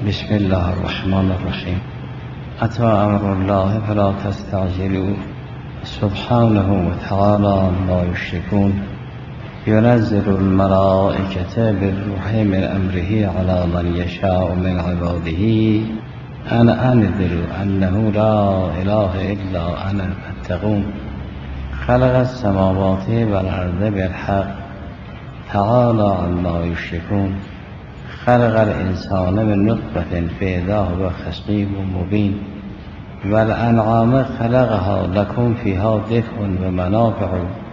بسم الله الرحمن الرحیم. اتی امر الله فلا تستعجلوا سبحانه و تعالی ما یشرکون. ينزل الملائكة بالروح من أمره على من يشاء من عباده أن أنذروا أنه لا إله إلا أنا فاتقون. خلق السماوات والأرض بالحق تعالى عما يشركون. خلق الإنسان من نطفة فإذا هو خصيم مبين. والأنعام خلقها لكم فيها دفء ومنافع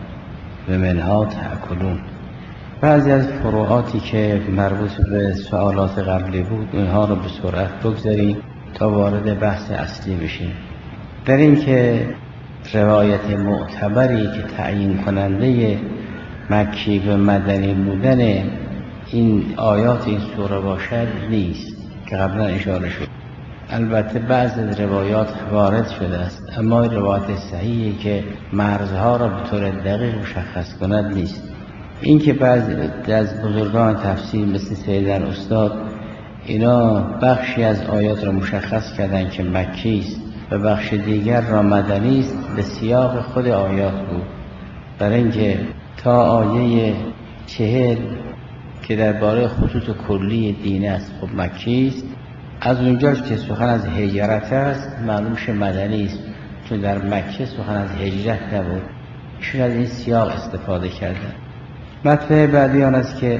ومنها تأكلون. بعضی از فروعاتی که مربوط به سوالات قبلی بود اونها رو به سرعت بگذاریم تا وارد بحث اصلی بشیم. در این که روایت معتبری که تعیین کننده مکی و مدنی بودن این آیات این سوره باشد نیست که قبلا اشاره شد. البته بعض از روایات وارد شده است، اما روایت صحیحی که مرزها را به طور دقیق مشخص کند نیست. این که بعضی از بزرگان تفسیر مثل سیدن استاد اینا بخشی از آیات را مشخص کردند که مکی است و بخش دیگر را مدنی است، به سیاق خود آیات بود. برای اینکه تا آیه 40 که درباره خطوط کلی دین است خب مکی است، از اونجا که سخن از هجرت است معلوم شه مدنی است، چون در مکه سخن از هجرت نبود. ایشون از این سیاق استفاده کردن. مطلب بعدی آن است که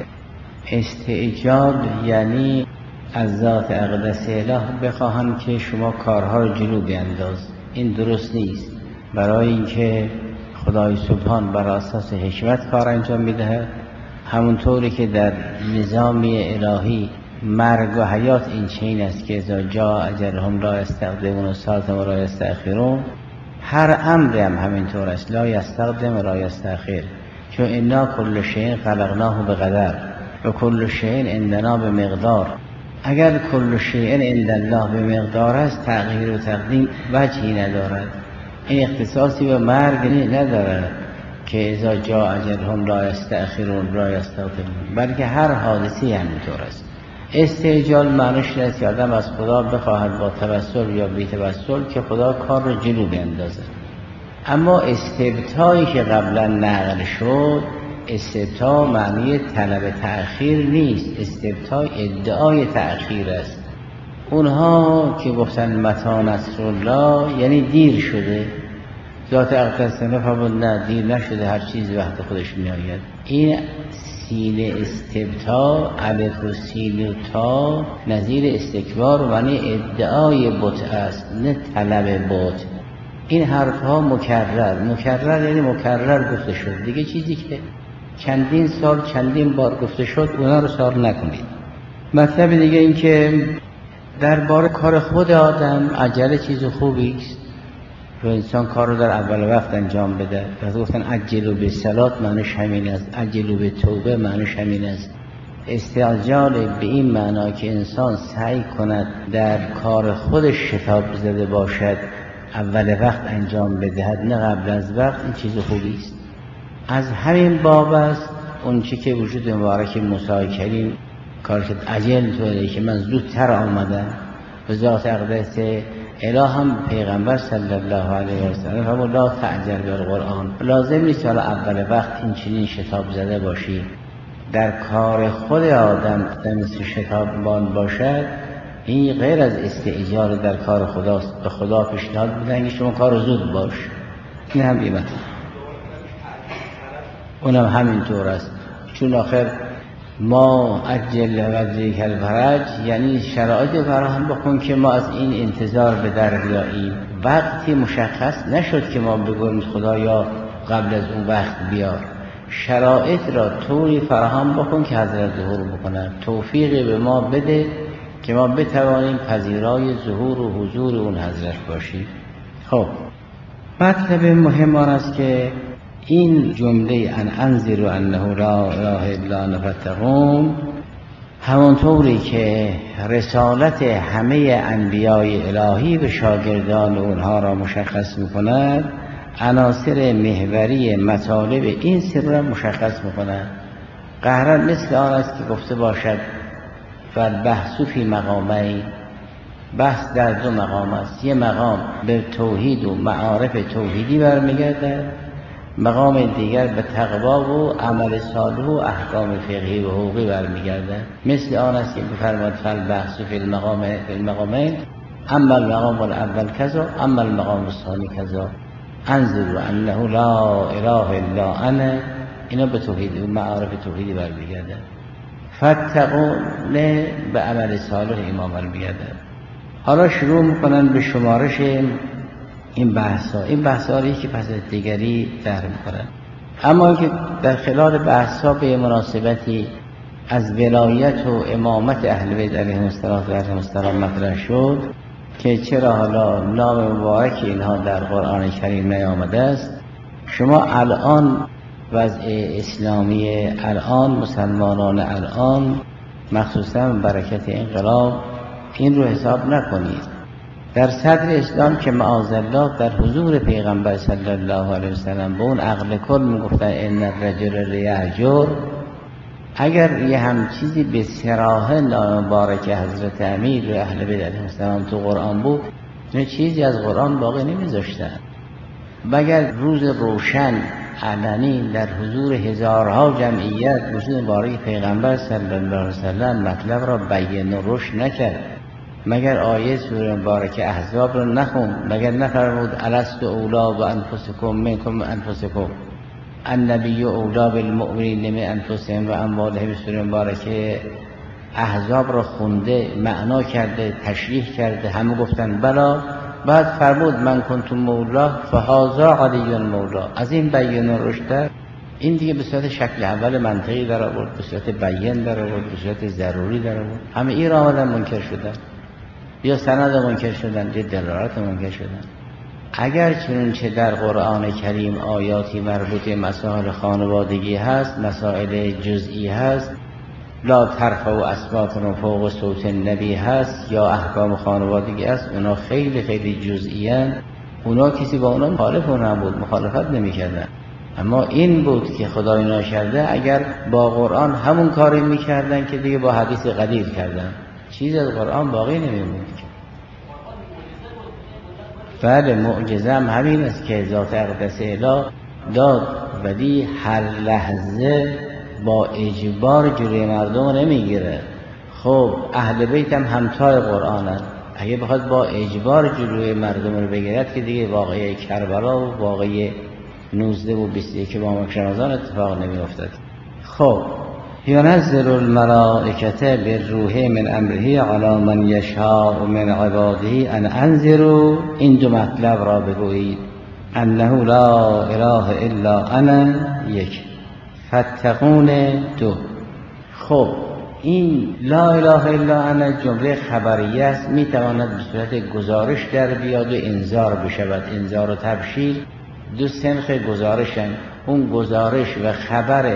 استعجال یعنی از ذات اقدس اله بخواهند که شما کارها رو جلو بینداز. این درست نیست. برای اینکه خدای سبحان بر اساس حکمت کار انجام میدهد، همونطوری که در نظامی الهی مرگ و حیات این چین است که اذا جاء اجلهم لا یستقدمون ساعة و لا یستأخرون، هر امر هم همینطور است، لا یستقدم و لا یستأخر. چون انا کل شیء خلقناه بقدر و کل شیء عندنا بمقدار. اگر کل شیء عند الله بمقدار است، تغییر و تقدیم وجهی ندارد. این اختصاصی به مرگ ندارد که اذا جاء اجلهم لا یستأخرون لا یستقدمون، بلکه هر حادثی همینطور است. استعجال معنیش است که آدم از خدا بخواهد با توسل یا بی توسل که خدا کار رو جلو بیندازد. اما استبطایی که قبلا نقل شد، استبطا معنی طلب تأخیر نیست، استبطا ادعای تأخیر است. اونها که گفتن متی نصر الله یعنی دیر شده، ذات اقدس فرمود نه دیر نشده، هر چیز وقت خودش میآید. این سین استبطا، الف و سین و تا نظیر استکبار و معنی ادعای بت است، نه طلب بت. این حرفها مکرر یعنی مکرر گفته شد. دیگه چیزی که چندین سال چندین بار گفته شد اونا رو سار نکنید. مطلب دیگه این که درباره کار خود آدم عجله چیز خوبی است و انسان کار رو در اول وقت انجام بده. وقتی گفتن عجلوا بالصلاة معنیش همین است، عجلوا بالتوبه معنیش همین است. استعجال به این معنا که انسان سعی کند در کار خودش شتاب زده باشد، اول وقت انجام بدهد نه قبل از وقت، این چیز خوبی است. از همین باب است اون چی که وجود مبارک موسی کریم کار کرد عجل توله که من زودتر آمدم. و ذات اقدس اله هم پیغمبر صلی الله علیه و سلم فرمود لا تعجل بالقرآن. لازم نیست حالا اول وقت این چنین شتاب زده باشی. در کار خود آدم مثل شتابان باشد، این غیر از استعجال در کار خداست. به خدا پیشنهاد میدن که شما کار زود باش. این هم بیمت اونم همینطور است. چون آخر ما عجل وجهک الفرج یعنی شرایط فراهم بکن که ما از این انتظار به در بیاییم. وقتی مشخص نشد که ما بگوییم خدایا قبل از اون وقت بیار. شرایط را طوری فراهم بکن که حضرت ظهور بکنن. توفیقی به ما بده که ما بتوانیم پذیرای ظهور و حضور اون حضرت باشیم. خب مطلب مهم آن است که این جمله انذروا انه لا اله الا انا فاتقون، همانطوری که رسالت همه انبیای الهی و شاگردان اونها را مشخص می‌کند، عناصر محوری مطالب این سر را مشخص می‌کند. قهرا مثل آن است که گفته باشد فالبحث فی مقامین، بحث در دو مقام است. یه مقام به توحید و معارف توحیدی برمیگرده، مقام دیگر به تقوا و عمل صالح و احکام فقهی و حقوقی برمیگرده. مثل آن است که بفرماد فالبحث فی المقامین، اما المقام الاول کذا اما المقام الثانی کذا، انظروا انه لا اله الا انا. اینا به توحید و معارف توحیدی برمیگرده. فتقون به عمل صالح ایمان برمیگرده. حالا شروع میکنن به شمارش این بحث ها رو یکی پس دیگری طرح میکنن. اما که در خلال بحث ها به مناسبتی از ولایت و امامت اهل بیت علیهم السلام مطرح شد که چرا حالا نام مبارک اینها در قرآن کریم نیامده است. شما الان وضع اسلامی الان، مسلمانان الان، مخصوصا برکت انقلاب، این رو حساب نکنید. در صدر اسلام که معاذالله در حضور پیغمبر صلی الله علیه وسلم به اون عقل کل میگفتن ان الرجل لیهجر، اگر یه هم چیزی به صراحه مبارک حضرت امیر و اهل بیت علیهم السلام تو قرآن بود، نه چیزی از قرآن باقی نمیذاشتن. مگر روز روشن علنی در حضور هزارها جمعیت وجود مبارک پیغمبر صلی الله علیه وسلم مطلب را بیان و روشن نکرد؟ مگر آیه سوره مبارک احزاب رو نخوند؟ مگر نفرمود الست اولا و انفسکم منکم انفسکم، النبی اولا بالمؤمنین من انفسهم و اموالهم؟ سوره مبارکه احزاب رو خونده، معنا کرده، تشریح کرده، همه گفتن بلا. بعد فرمود من کنتم مولا فهذا علی مولا. از این بیان و رشد، این دیگه به صورت شکل اول منطقی در آورد، به صورت بیان در آورد، به صورت ضروری در آورد. همه این را آمدن منکر شدن، یا سند منکر شدن، یا دلالت منکر شدن. اگر چنانچه در قرآن کریم آیاتی مربوط به مسائل خانوادگی هست، مسائل جزئی هست، لا ترفعوا اصواتکم فوق صوت النبی هست، یا احکام خانوادگی هست، اونا خیلی خیلی جزئی ان، اونا کسی با اونا مخالف نبود، مخالفت نمی‌کردن. اما این بود که خدای ناشرده اگر با قرآن همون کاری می‌کردن که دیگه با حدیث قدیر کردن، چیز از قرآن باقی نمی‌موند. بله، معجزه هم همین است که ذات اقدس اله داد، ولی هر لحظه با اجبار جلوی مردم نمیگیره. خب اهل بیت هم همتای قرآنن، اگه بخواد با اجبار جلوی مردم رو بگیرد که دیگه واقعه کربلا و واقعه 19 و 21 با ماه رمضان اتفاق نمی افتد. خب ینزل الملائکه بالروح من امره علی من یشاء من عباده ان انذروا. این دو مطلب را بگویید، انه لا اله الا انا یک، فتقون دو. خب این لا اله الا انا جمله خبریه است، میتواند به صورت گزارش در بیاد و انذار بشود. انذار و تبشیر دو سنخ گزارشن. اون گزارش و خبر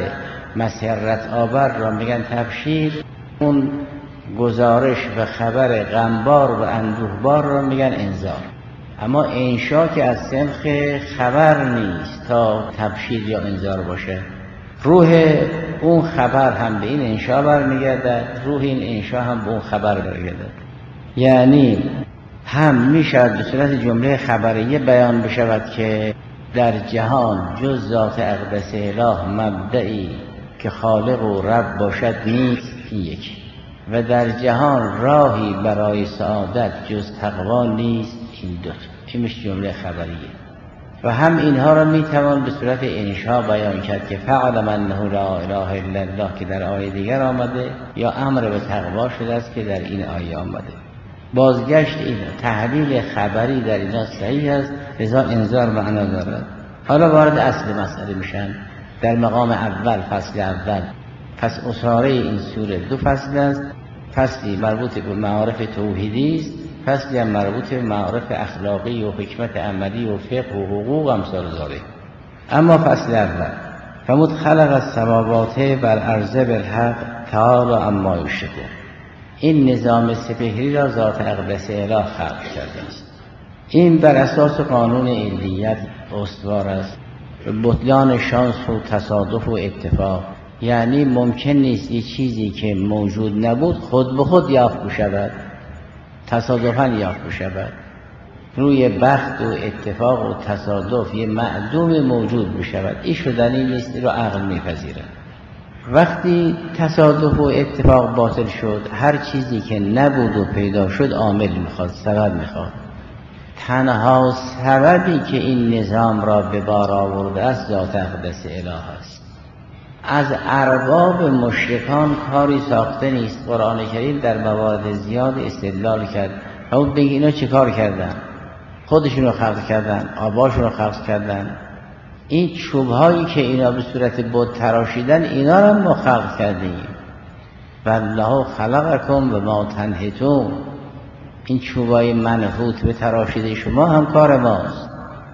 مسرت آور را میگن تبشیر، اون گزارش و خبر غمبار و اندوهبار را میگن انذار. اما انشا که از سنخ خبر نیست تا تبشیر یا انذار باشه. روح اون خبر هم به این انشا برمیگرده، روح این انشا هم به اون خبر برمیگرده. یعنی هم میشود به صورت جمله خبریه بیان بشود که در جهان جز ذات اقدس اله مبدئی که خالق و رب باشد نیست، یک. و در جهان راهی برای سعادت جز تقوا نیست، این دو. این میشه جمله خبریه. و هم اینها را میتوان به صورت انشا بیان کرد که فعلم انه لا اله الا الله که در آیه دیگر آمده، یا امر به تقوا شده است که در این آیه آمده. بازگشت این تحلیل خبری در اینا صحیح است، لذا انذار معنا دارد. حالا وارد اصل مسئله میشن. در مقام اول، فصل اول، پس اساره این سوره دو فصل است. فصلی مربوط به معارف توحیدی است، فصلی هم مربوط به معارف اخلاقی و حکمت عملی و فقه و حقوق امثال ذالک. اما فصل اول فرمود خلق السماوات والارض بالحق تعالی عما یشرکون. این نظام سپهری را ذات اقدس اله خلق کرده است. این بر اساس قانون علیت استوار است، بطلان شانس و تصادف و اتفاق. یعنی ممکن نیست یه چیزی که موجود نبود خود به خود یافت بشود، تصادفاً یافت بشود. روی بخت و اتفاق و تصادف یه معدوم موجود بشود، این شدنی نیست، رو عقل میپذیره. وقتی تصادف و اتفاق باطل شد، هر چیزی که نبود و پیدا شد عامل میخواد، سبب میخواد. تنها سببی که این نظام را به بار آورده است ذات اقدس اله است. از ارباب مشرکان کاری ساخته نیست. قرآن کریم در موارد زیاد استدلال کرد. او بگی اینا چه کار کردن؟ خودشون رو خلق کردن، آباشون رو خلق کردن. این چوبهایی که اینا به صورت بت تراشیدن، اینا رو ما خلق کردیم. والله خلقکم و ما تنحتون. این چوبای منحوت به تراشیده شما هم کار ماست.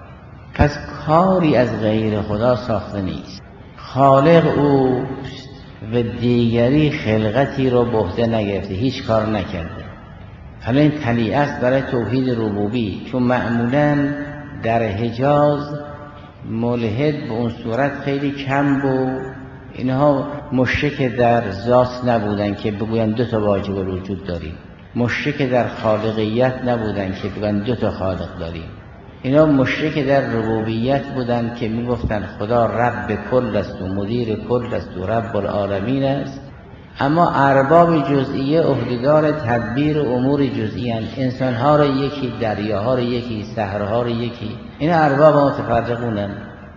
پس کاری از غیر خدا ساخته نیست. خالق اوست و دیگری خلقتی رو به عهده نگرفته، هیچ کار نکرده. حالا این طلیعه است برای توحید ربوبی، چون معمولاً در حجاز ملحد به اون صورت خیلی کم بود. اینها مشرک در ذات نبودن که بگوین دو تا واجب الوجود داریم، مشرک در خالقیت نبودن که بگوین دو تا خالق داریم. اینا مشرک در ربوبیت بودن که میگفتن خدا رب کل است و مدیر کل است و رب العالمین است. اما ارباب جزئیه عهدهدار تدبیر امور جزئی اند. انسانها را یکی، دریاها را یکی، صحراها را یکی. این ارباب متفرقونن.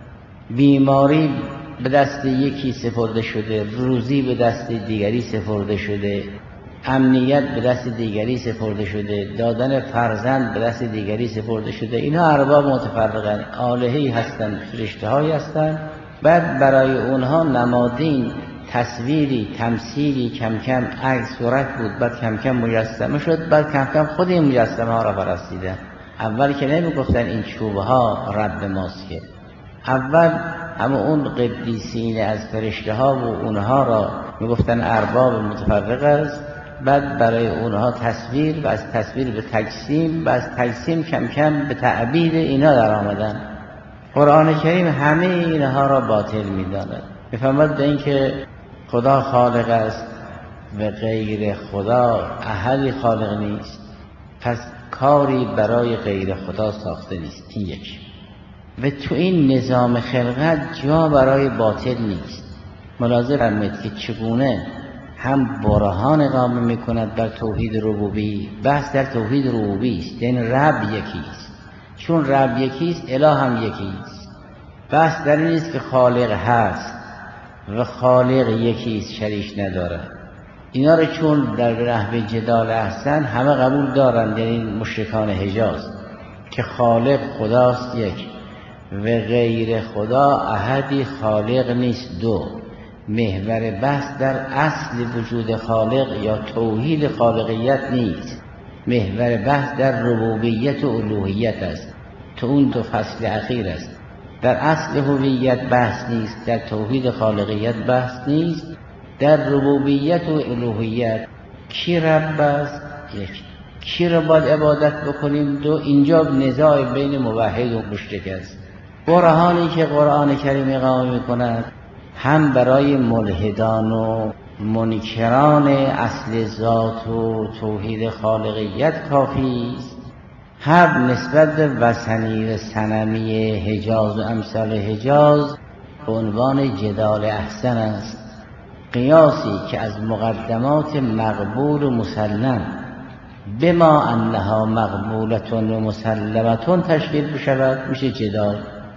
بیماری به دست یکی سپرده شده، روزی به دست دیگری سپرده شده، امنیت به دست دیگری سپرده شده، دادن فرزند به دست دیگری سپرده شده. اینا ارباب متفرقن، آلهه‌ای هستند، فرشته‌هایی هستند. بعد برای اونها نمادین، تصویری، تمثیلی، کم کم عکس صورت بود، بعد کم کم مجسمه شد، بعد کم کم خود این مجسمه ها را پرستیدن. اول که نمیگفتن این چوبه ها رب ماست، که اول همه اون قدیسین از فرشته ها و اونها را میگفتن ارباب متفرق است. بعد برای اونها تصویر و از تصویر به تجسیم و از تجسیم کم کم به تعبید اینا در آمدن. قرآن کریم همه اینها را باطل می‌داند. می‌فرماید به این که خدا خالق است و غیر خدا احدی خالق نیست، پس کاری برای غیر خدا ساخته نیست. این یک. و تو این نظام خلقت جا برای باطل نیست. ملاحظه فرمایید که چگونه هم برهان اقامه میکند بر توحید ربوبی. بحث در توحید ربوبی است، یعنی رب یکیست. چون رب یکیست اله هم یکیست. بحث در این است که خالق هست و خالق یکیست، شریک نداره. اینا رو چون در نحو جدال احسن همه قبول دارند، یعنی مشرکان حجاز، که خالق خداست یک و غیر خدا احدی خالق نیست. دو، محور بحث در اصل وجود خالق یا توحید خالقیت نیست. محور بحث در ربوبیت و الوهیت است. تو اون دو فصل اخیر است. در اصل هویت بحث نیست، در توحید خالقیت بحث نیست. در ربوبیت و الوهیت کی رب است؟ یک. کی را باید عبادت بکنیم؟ دو. اینجا نزاع بین موحد و مشرک است. برهانی که قرآن کریم اقامه می‌کند هم برای ملحدان و منکران اصل ذات و توحید خالقیت کافی است، هم نسبت به وثنی و صنمی حجاز و امثال حجاز به عنوان جدال احسن است. قیاسی که از مقدمات مقبول و مسلم بما انها مقبولتون و مسلمتون تشکیل بشود میشه جدال.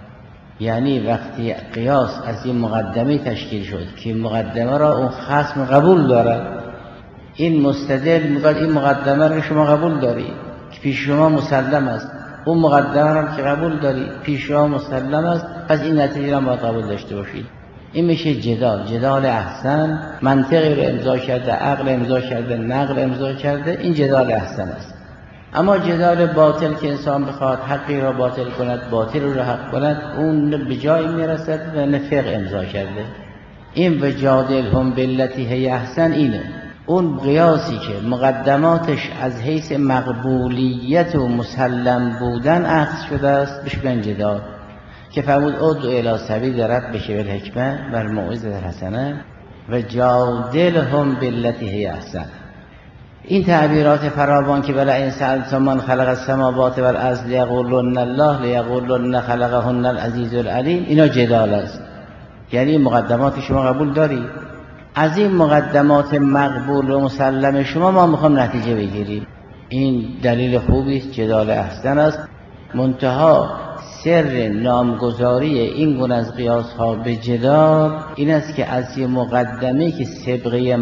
یعنی وقتی قیاس از این مقدمه تشکیل شد که مقدمه را اون خصم قبول دارد، این مستدل میگه این مقدمه را شما قبول دارید که پیش شما مسلم است، اون مقدمه را که قبول دارید پیش شما مسلم است، پس این نتیجه را باید قبول داشته باشید. این میشه جدال. جدال احسن، منطقی رو امضا کرده، عقل امضا کرده، نقل امضا کرده، این جدال احسن است. اما جدال باطل که انسان بخواد حقی را باطل کند، باطل را حق کند، اون به جایی میرسد و نفق امضا کرده. این و جادلهم بالتی هی احسن اینه. اون قیاسی که مقدماتش از حیث مقبولیت و مسلم بودن اخذ شده است بشکن جدال. که فرمود ادعو الی سبیل ربک بالحکمة والموعظة الحسنة و جادلهم بالتی هی احسن. این تعبیرات فراوان که ولئن سألتم من خلق السماوات والارض لیقولن الله لیقولن خلقهن العزیز العلیم، اینا جدال است. یعنی مقدمات شما قبول داری؟ از این مقدمات مقبول و مسلم شما ما میخوام نتیجه بگیریم. این دلیل خوبی است، جدال احسن است. منتها سر نامگذاری این گونه از قیاس ها به جدال این است که از یه مقدمه که سابقه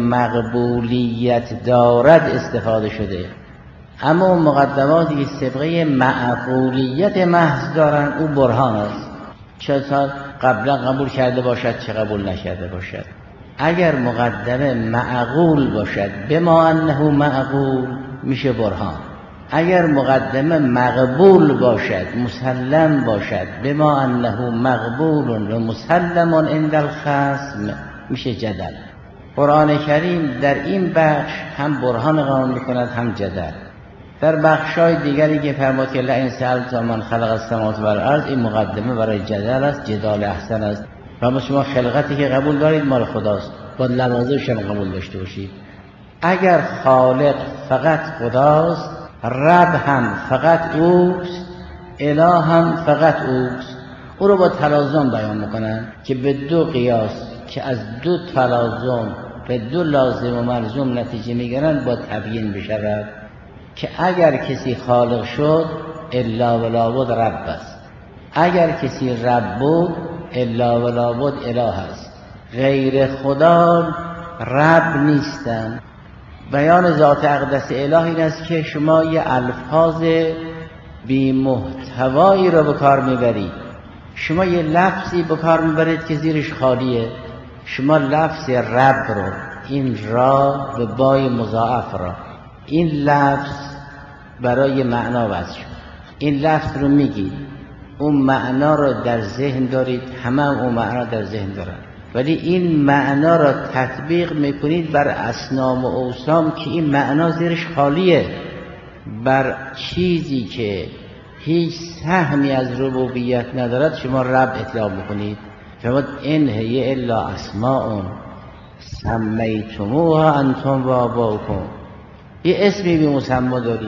مقبولیت دارد استفاده شده، اما اون مقدماتی که سابقه معقولیت محض دارن او برهان است، چه قبلا قبول کرده باشد چه قبول نکرده باشد. اگر مقدمه معقول باشد بما انه معقول میشه برهان، اگر مقدمه مقبول باشد مسلم باشد بما انه مقبول و مسلم عند الخصم میشه جدل. قرآن کریم در این بخش هم برهان قائم میکند هم جدل. در بخشای دیگری که فرمود که لئن سألتم من خلق السماوات والارض، این مقدمه برای جدل است، جدال احسن است. و شما خلقتی که قبول دارید مال خداست، باید لوازمش هم قبول داشته باشید. اگر خالق فقط خداست، رب هم فقط اوست، اله هم فقط اوست، او رو با تلازم بیان میکنن که به دو قیاس که از دو تلازم به دو لازم و ملزوم نتیجه میگیرن با تبیین بشود که اگر کسی خالق شد الا و لابد رب است، اگر کسی رب بود الا و لابد اله است. غیر خدا رب نیستن. بیان ذات اقدس اله این است که شما یه الفاظ بی محتوایی رو به کار میبرید، شما یه لفظی به کار میبرید که زیرش خالیه. شما لفظ رب رو، این را به بای مضاعف را، این لفظ برای معنا وضع شد، این لفظ رو میگید، اون معنا رو در ذهن دارید، همه اون معنا در ذهن دارن، ولی این معنا را تطبیق میکنید بر اصنام و اوصام که این معنا زیرش خالیه، بر چیزی که هیچ سهمی از ربوبیت ندارد شما رب اطلاق میکنید. فرمود ان هی الا اسماء سمیتموها انتم و آباؤکم، یه اسمی به مسما داری.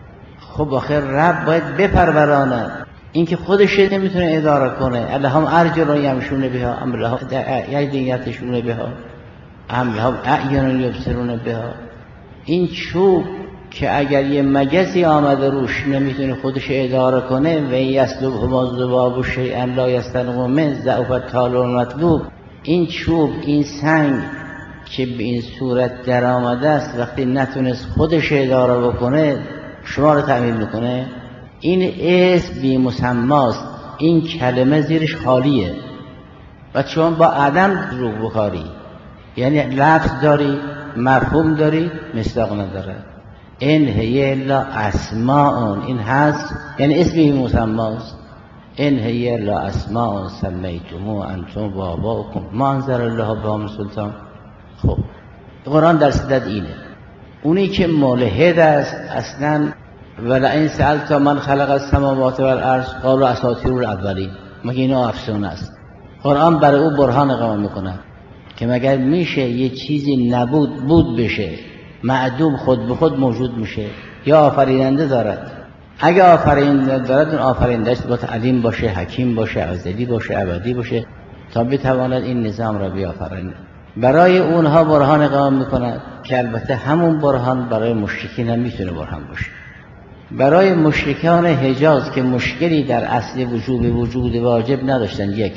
خب آخر رب باید بپروراند، این که خودش نمیتونه اداره کنه. الهم ارجل یمشون بها ام لهم یدیتشون بها ام لهم اعین یبصرون بها. این چوب که اگر یه مگسی آمده روش نمیتونه خودش اداره کنه، و یسلبهم الذباب شیئا لا یستنقذ منه ضعف الطالب المطلوب. این چوب، این سنگ که به این صورت در آمده است، وقتی نتونست خودش اداره بکنه شما رو تعمین میکنه. این اسم بی مسماست، این کلمه زیرش خالیه و چون با عدم رو بخاری، یعنی لفظ داری مفهوم داری مصداق نداره. ان هی الا اسماء، این هست یعنی اسم بی مسماست. ان هی الا اسماء سمیتموها انتم و آباؤکم ما انزل الله بها من سلطان. خب قرآن در صدد اینه. اونی که ملحد است اصلا ولئن سألتم من خلق السماوات والارض قالوا اساطیر الاولین، مگه اینا افسانه است؟ قرآن برای او برهان قائم میکنه که مگر میشه یه چیزی نبود بود بشه، معدوم خود به خود موجود میشه، یا آفریننده دارد؟ اگه آفریننده دارد اون آفریننده‌اش باید علیم باشه، حکیم باشه، ازلی باشه، ابدی باشه تا بتواند این نظام را بیافرینه. برای اونها برهان قائم میکند که البته همون برهان برای مشرکین هم میتونه برهان باشه. برای مشرکان حجاز که مشکلی در اصل وجود واجب نداشتن، یک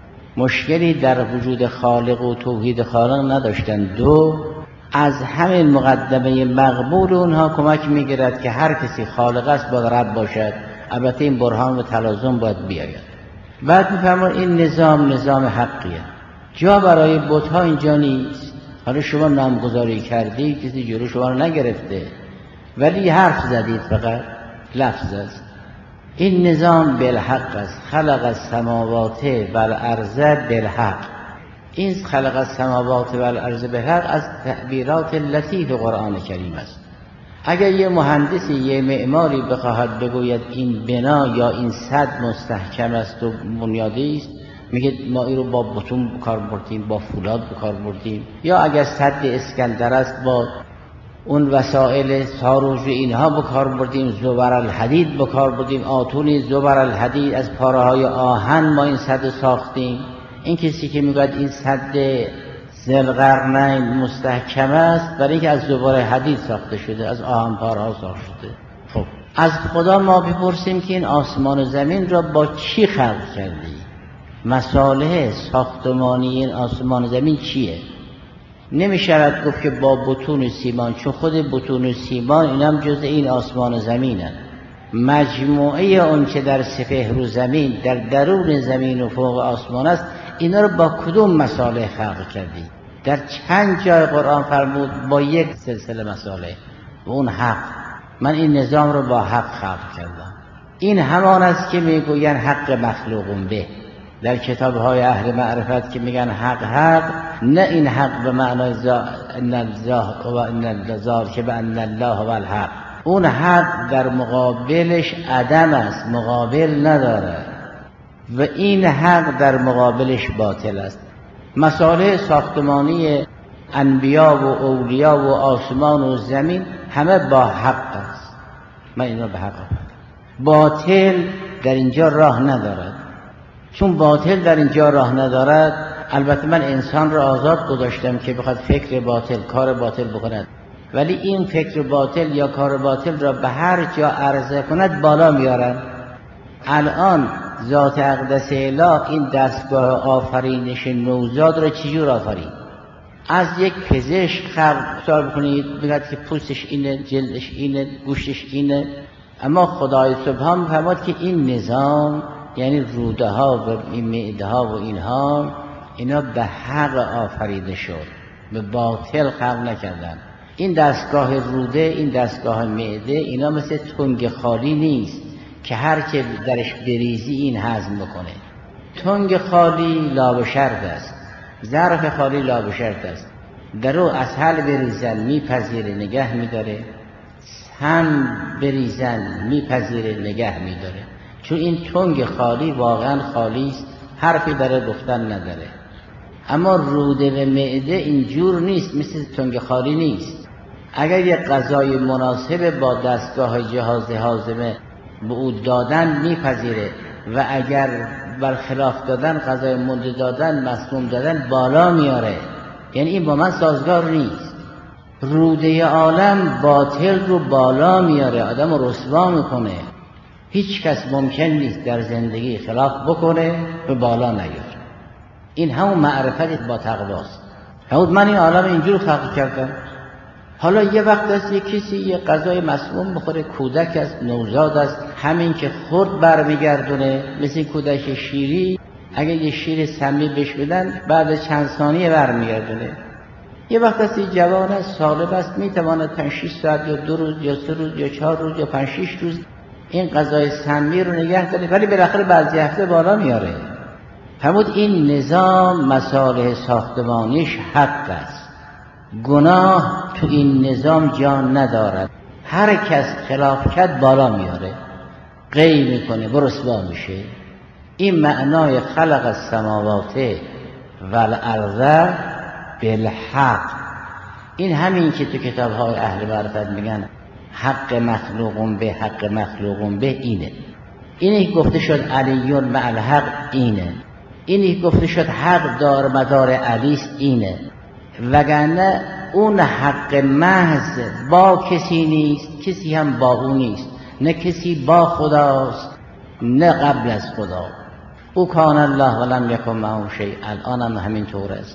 مشکلی در وجود خالق و توحید خالق نداشتن، دو از همین مقدمه مقبول اونها کمک میگیرد که هر کسی خالق است باید رب باشد. البته این برهان و تلازم باید بیاید. بعد میفرمان این نظام حقیه، جا برای بت‌ها اینجا نیست. حالا شما نامگذاری کردی، کسی جلو شما رو نگرفته، ولی حرف زدید، فقط لفظ است. این نظام بالحق است. خلق السماوات والارض بالحق. این خلق السماوات والارض بالحق از تعبیرات لطیف قرآن کریم است. اگر یه مهندسی، یه معماری بخواهد بگوید این بنا یا این سد مستحکم است و بنیادی است، میگه ما این رو با بتون بکار بردیم، با فولاد بکار بردیم. یا اگر سد اسکندر است با اون وسایل ساروج اینها بکار بردیم، زبر الحدید بکار بردیم، آتونی زبر الحدید، از پاره های آهن ما این سد ساختیم. این کسی که میگوید این سد ذوالقرنین مستحکم است، برای اینکه از زبر حدید ساخته شده، از آهن پاره ها ساخته شده. خب از خدا ما بپرسیم که این آسمان و زمین را با چی خلق کردی؟ مصالح ساختمانی این آسمان و زمین چیه؟ نمیشود گفت که با بتون سیمان، چون خود بتون سیمان این هم جزء این آسمان و زمینه. مجموعه اون که در سپهر و زمین، در درون زمین و فوق آسمان است، اینا رو با کدوم مصالح خلق کردی؟ در چند جای قرآن فرمود با یک سلسله مصالح، و اون حق. من این نظام رو با حق خلق کردم. این همان است که میگوین حق مخلوقون به در کتاب‌های اهل معرفت، که میگن حق، نه این حق به معنای ان الزار که به ان الله و الحق. اون حق در مقابلش عدم است، مقابل نداره، و این حق در مقابلش باطل است. مصالح ساختمانی انبیا و اولیا و آسمان و زمین همه با حق است. من اینا به حق آفریدم. باطل در اینجا راه ندارد. چون باطل در اینجا راه ندارد، البته من انسان را آزاد گذاشتم که بخواد فکر باطل، کار باطل بکند، ولی این فکر باطل یا کار باطل را به هر جا عرضه کند بالا میارن. الان ذات اقدس اله این دستگاه آفرینش نوزاد را چجور آفرید؟ از یک پزشک خلق بکنید، بگید که پوستش اینه، جلدش اینه، گوشتش اینه، اما خدای سبحان می‌فرماد که این نظام، یعنی روده ها و این معده ها و اینها، اینا به حق آفریده شد، به باطل خلق نکردن. این دستگاه روده، این دستگاه معده، اینا مثل تنگ خالی نیست که هر که درش بریزی این هضم بکنه. تنگ خالی لابشرد است، ظرف خالی لابشرد است، در او اسهل بریزن میپذیره نگه میداره، هم بریزن میپذیره نگه میداره. چون این تنگ خالی واقعا خالی است، حرفی برای گفتن نداره. اما روده و معده اینجور نیست، مثل تنگ خالی نیست. اگر یک غذای مناسب با دستگاه جهاز هاضمه به او دادن میپذیره، و اگر برخلاف دادن، غذای مونده دادن، مسموم دادن، بالا میاره. یعنی این با من سازگار نیست. روده عالم باطل رو بالا میاره، آدم رو رسوا میکنه. هیچ کس ممکن نیست در زندگی خلاف بکنه به بالا نیاره. این همون معرفت با تقواست. من این عالم اینجور خلق کردم. حالا یه وقت است یک کسی یه غذای مسموم بخوره، کودک است، نوزاد است، همین که خورد برمیگردونه، مثل این کودک شیری، اگه یه شیر سمی بهش بدن بعد چند ثانیه برمیگردونه. یه وقت است جوان است، سالم است، میتواند 5-6 ساعت یا 2 روز یا 3 روز یا 4 روز یا 5-6 روز این غذای سمی رو نگه داره، ولی بالاخره بعضی هفته بالا میاره. فرمود این نظام مصالح ساختمانیش حق است، گناه تو این نظام جان ندارد. هر کس خلاف کرد بالا میاره، قی میکنه، برسوا میشه. این معنای خلق السماوات والارض بالحق. این همین که تو کتاب‌های اهل معرفت میگن حق مخلوقون به، حق مخلوقون به، اینه گفته شد علیون مع الحق، اینه گفته شد حق دار مدار علیست، وگرنه اون حق محض با کسی نیست، کسی هم با اون نیست، نه کسی با خداست نه قبل از خدا. او کان الله ولم یکن معه شیء، الان هم همین طور است.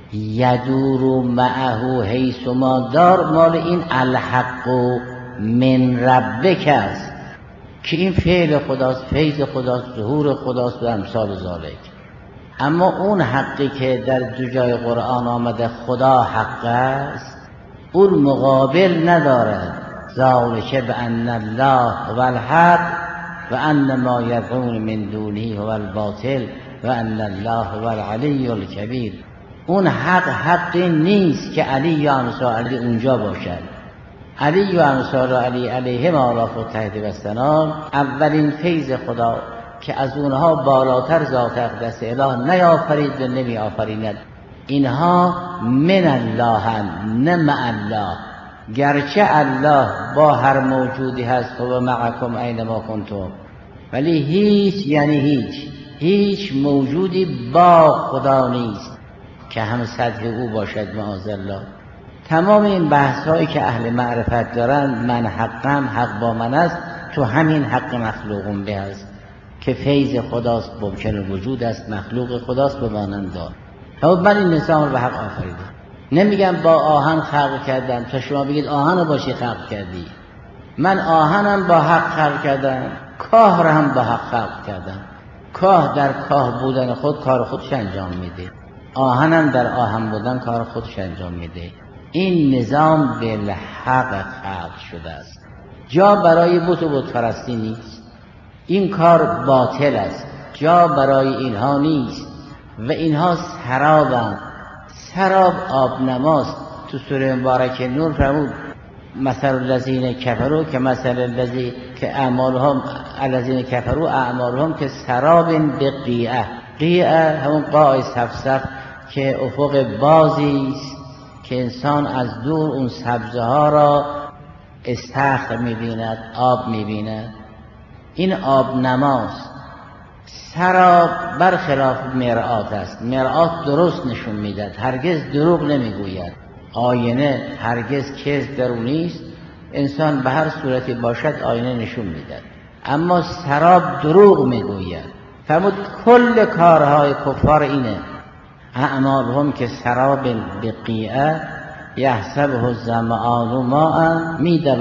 یدور معه حیث ما دار، مال این الحق من ربک است که این فعل خداست، فیض خداست، ظهور خداست و امثال ذالک. اما اون حقی که در دو جای قرآن آمده خدا حق است، اون مقابل ندارد. ذالک بأن الله هو الحق و ان ما یدعون من دونه هو الباطل و ان الله هو العلی الکبیر. اون حقی نیست که علی یا امثال علی اونجا باشد. علی و امثال علی علیهم آلاف و تحت و سلام اولین فیض خدا که از اونها بالاتر ذات اقدس اله نیافرید و نمی آفریند. اینها من الله نه مع الله، گرچه الله با هر موجودی هست و معکم اینما کنتم، ولی هیچ یعنی هیچ موجودی با خدا نیست که هم سطح او باشد معاذالله. تمام این بحث هایی که اهل معرفت دارن، من حقم، حق با من است، تو همین حق مخلوقم به است که فیض خداست، ممکن وجود است، مخلوق خداست به مانند دار. من این نظام رو به حق آفریدم. نمیگم با آهن خلق کردم تا شما بگید آهن رو باشی خلق کردی. من آهنم با حق خلق کردم، کاه را هم با حق خلق کردم. کاه در کاه بودن خود کار خودش انجام میده، آهنم در آهن بودن کار خودش انجام میده. این نظام بالحق خلق شده است، جا برای بت و بت پرستی نیست. این کار باطل است، جا برای اینها نیست. و اینها سرابند. سراب آب نماست. تو سوره مبارکه نور فرمود مثل الذین کفروا که مثل الذی که اعمالهم الذین کفروا اعمالهم که سراب بقیعه. قیعه همون قاع صفصف که افق بازی است که انسان از دور اون سبزه ها را استخر می‌بیند، آب می‌بیند. این آب نماست. سراب برخلاف مرآت است. مرآت درست نشون میدهد، هرگز دروغ نمیگوید. آینه هرگز کذب در اون نیست. انسان به هر صورتی باشد آینه نشون میدهد، اما سراب دروغ میگوید. فرمود کل کارهای کفار اینه. اعمالهم که سراب بقیعه یحسبه الظمآن ماء،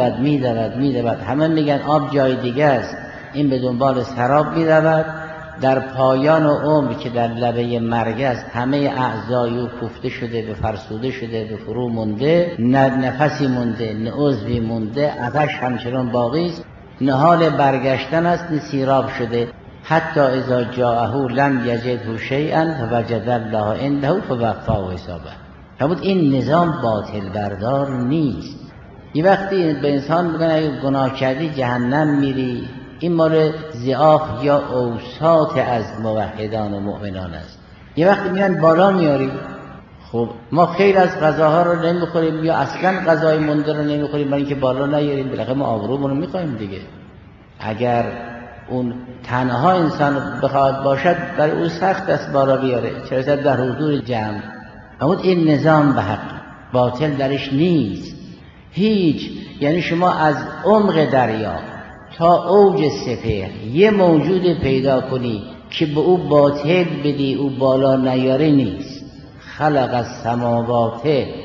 میدود. همه میگن آب جای دیگه است، این به دنبال سراب میدود. در پایان عمر که در لبه مرگ است، همه اعضای او کوفته شده، به فرسوده شده، به فرو مونده، نه نفسی مونده، نه عضوی مونده، آتش همچنان باقی است، نه حال برگشتن است، نه سیراب شده. حتی اذا جاءه لم یجده شیئا فوجد الله عنده فوفاه حسابه. فرمود این نظام باطل بردار نیست. یه وقتی به انسان بگن اگه گناه کردی جهنم میری، این مال ضعاف یا اوساط از موحدان و مؤمنان است. یه وقتی میگن بالا میاری، خب ما خیلی از غذاها رو نمیخوریم یا اصلا غذای مونده رو نمیخوریم برای اینکه بالا نیاریم، بالاخره ما آبرومون رو میخوایم دیگه. اگر اون تنها انسان بخواد باشد برای او سخت است بالا بیاره، چرا در حضور جمع. اما این نظام به حق باطل درش نیست هیچ. یعنی شما از عمق دریا تا اوج سپهر یه موجود پیدا کنی که به او باطل بدی او بالا نیاره نیست. خلق السماوات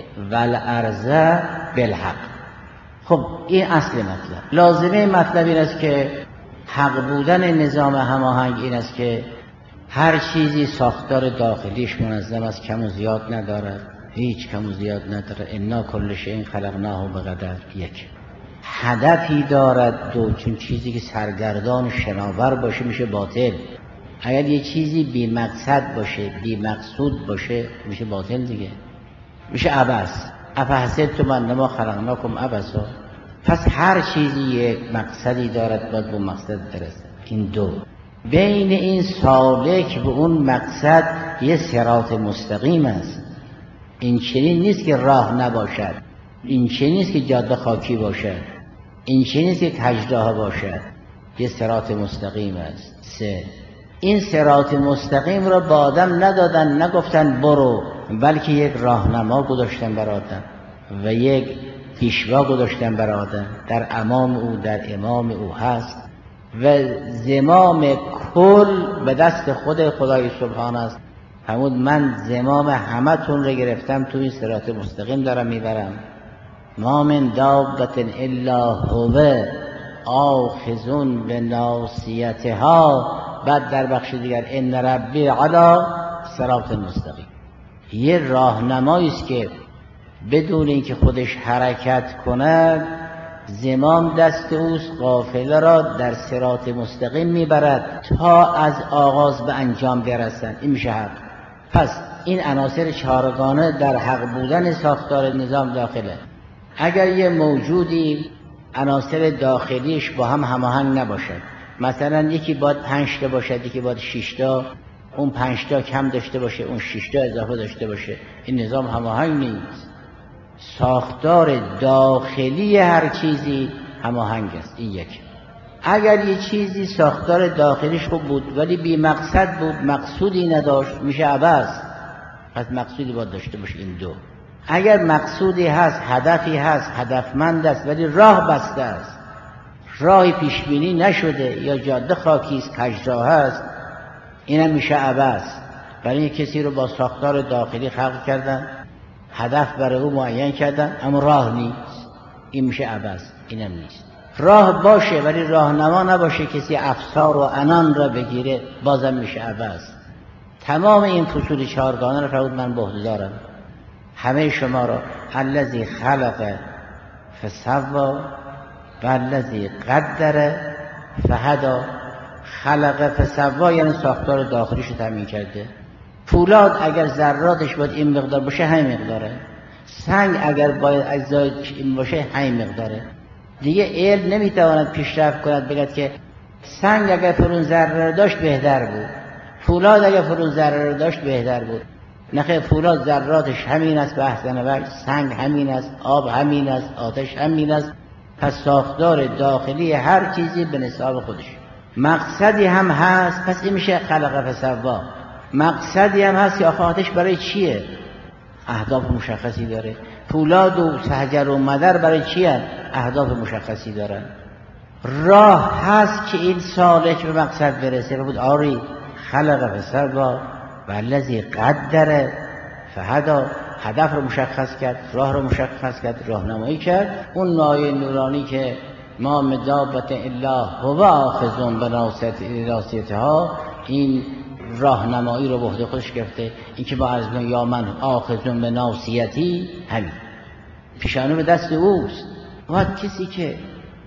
والارض بالحق. خب این اصل مطلب. لازمه مطلب این است که حق بودن نظام هماهنگ این است که هر چیزی ساختار داخلیش منظم است، کم و زیاد ندارد، هیچ کم و زیاد نداره. انا کل شیء خلقناه بقدر. یک هدفی دارد. دو چون چیزی که سرگردان شناور باشه میشه باطل. اگر یه چیزی بی مقصد باشه، بی مقصود باشه، میشه باطل دیگه، میشه عبث. افحسبتم انما خلقناکم عبثا. پس هر چیزی یک مقصدی دارد، باید به مقصد برسه. این دو. بین این سالک به اون مقصد یه صراط مستقیم است. این چنین نیست که راه نباشد، این چنین نیست که جاده خاکی باشد، این چنین نیست که کجراه باشد. یه صراط مستقیم است. سه، این صراط مستقیم را با آدم ندادن، نگفتن برو، بلکه یک راهنما گذاشتن بر آدم و یک پیشوا گذاشتن بر آدم. در امام او، در امام او هست و زمام کل به دست خود خدای سبحان است. همون من زمام همه تون رو گرفتم، تو این صراط مستقیم دارم میبرم. ما من دابت الا هو آخذون به ناصیتها. بعد در بخش دیگر ان ربی علی صراط مستقیم. یه راهنمایی است که بدون اینکه خودش حرکت کند زمام دست اوست، قافله را در صراط مستقیم میبرد تا از آغاز به انجام برسند. این میشه حق. پس این عناصر چهارگانه در حق بودن ساختار نظام داخله. اگر یه موجودی عناصر داخلیش با هم هماهنگ نباشد، مثلا یکی باید 5 تا باشد، یکی باید 6 تا، اون 5 تا کم داشته باشه، اون 6 تا اضافه داشته باشه. این نظام هماهنگ نیست. ساختار داخلی هر چیزی هماهنگ است. این یک. اگر یه چیزی ساختار داخلیش خوب بود ولی بی مقصد بود، مقصودی نداشت، میشه عبث. پس مقصودی باید داشته باشه. این دو. اگر مقصودی هست، هدفی هست، هدفمند است ولی راه بسته است، راهی پیشبینی نشده یا جاده خاکی است، کجراه است، اینم میشه عبث. برای این کسی رو با ساختار داخلی خلق کردن، هدف برای او معین کردن، اما راه نیست، این میشه عبث. اینم نیست. راه باشه ولی راهنما نباشه، کسی افسار و عنان را بگیره، بازم میشه عبث. تمام این فصول چهارگانه رو فرمود من به عهده دارم، همه شما را. الذی خلق فسوی و الذی قدر فهدی. خلق فسوی یعنی ساختار داخلیش رو تامین کرده. فولاد اگر ذراتش باید این مقدار باشه، همین مقداره. سنگ اگر باید اجزایش این باشه، همین مقداره. دیگه علم نمیتواند پیشرفت کند بگد که سنگ اگر فرون ذره رو داشت بهتر بود، فولاد اگر فرون ذره رو داشت بهتر بود. نخیر، فولاد ذراتش همین است به احسن وجه، سنگ همین است، آب همین است، آتش همین است. پس ساختار داخلی هر چیزی به نصاب خودش. مقصدی هم هست، پس این میشه خلق فسوی. مقصدی هم هست که آتش برای چیه؟ اهداف مشخصی داره. فولاد و حجر و مدر برای چیه؟ اهداف مشخصی دارن. راه هست که این سالک به مقصد برسه. بود آری خلق فسوی و الذی قدر فهدی. هدف رو مشخص کرد، راه رو مشخص کرد، راهنمایی کرد. اون مایه نورانی که ما من دابة الا هو آخذ بناصیتها، این راهنمایی رو به عهده خودش گرفته. این که با عرض می‌کنم یا من آخذ بناصیتی، همین پیشانی به دست اوست. و کسی که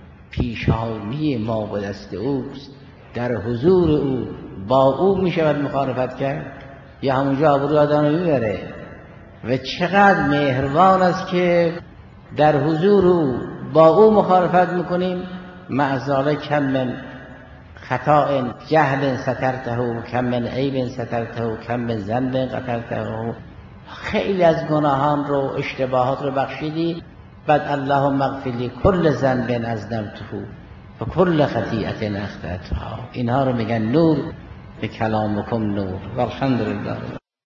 پیشانی ما به دست اوست، در حضور او با او میشود مخالفت کرد یا همونجا آبروی آدم رو میبره. و چقدر مهربان است که در حضور او با او مخالفت میکنیم. معذاله کم من خطاء جهل سترته، کم من عیب سترته، کم من ذنب قتلته. خیلی از گناهان رو، اشتباهات رو بخشیدی. بعد اللهم اغفر لی کل ذنب اذنبته و کل خطیئة اخطأتها. اینها رو میگن نور، به کلامکم نور. والحمدلله.